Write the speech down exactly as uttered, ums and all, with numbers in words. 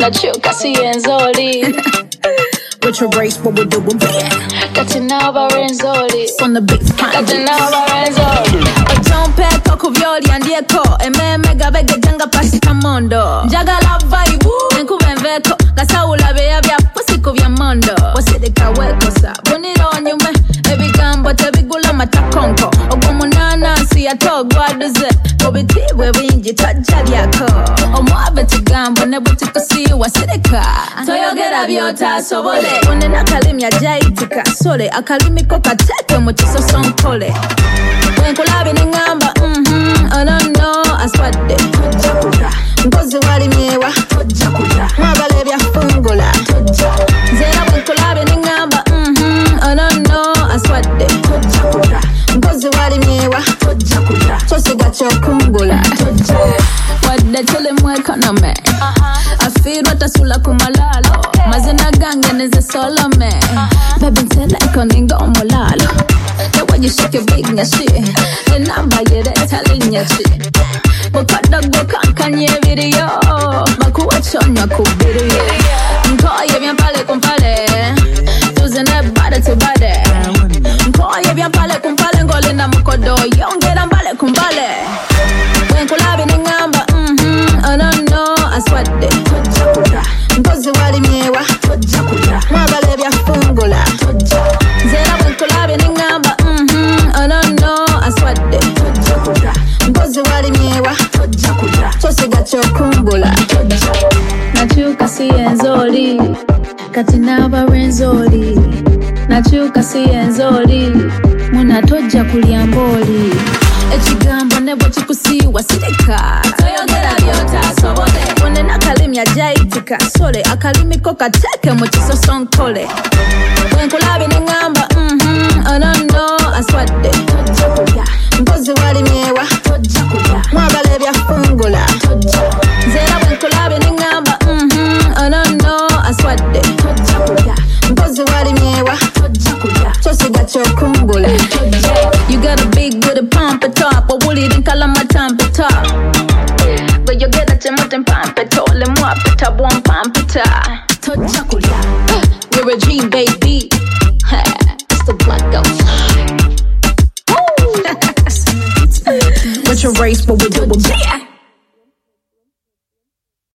nachuka sienzoli. With your race, what we doing? Kati na barenzoli. On the beat, kati na barenzoli. Otompe toko violi andieko. Eme mega bege janga pasi kamondo. Jaga la vibe, nkube mveko. Gasa ulabe ya vya pusiko vya mondo. Wasidika weko sa, boniro nyume. Ebi gambo te bigula matakonko. Ogomu nana siya togwa duze. Obitiwe winji tajali yako. Omwabe tigambo nebuti kusi wasidika. Toyogera biota sobole. One na kalimi ya jaitika sole. Akalimi koka teke mochiso sonkole. Wenkulabi ningamba, mhm, oh no no, aswade. Ngozi wali miewa, mwabale bya fungula. Zera wenkulabi ningamba, mhm, oh no no, aswade. Ngozi wali miewa, chose gacho kumbula. Wadde tele mweka na me. Afiro tasula kumalalo. Mazina gange neze solo me. Baby ntele koninga omolalo. The way you shake your big na shit. The number you that telling your shit. Bukada go kankanye video. Bakuwa chonyo kubirio. Nkoye bien pale kumpale. Tuzene bade to bade. Nkoye bien pale kumpale ngolinda mukodo. Yongera mbale kumbale. Wenkulabi ningamba, mhm, oh no no, aswade. Ngozi wali miewa, mwabale bya fungula. Zera wenkulabi ningamba, mhm, oh no no, aswade. Ngozi wali miewa, chose gacho kumbula. Nachuka sienzoli, kati na barenzoli. Nachuka sienzoli, muna toja kuliamboli. Echigambo nebo chikusiwa sideka. Toyogera biota sobole. One na kalimi ya jaitika sole. Akalimi koka teke mochiso sonkole. Wenkulabi ningamba, mhm, oh no no, aswade. Ngozi wali miewa, mwabale bya fungula. Zera wenkulabi ningamba, mhm, oh no no, aswade. Ngozi wali miewa, chose gacho kumbula. You got a big booty pump it up. Or would it in color my time it up? But you get that you mutton pump it all. Le moi pit up one pump it up. We're a dream baby. It's the black outside. What's your race, but we do it.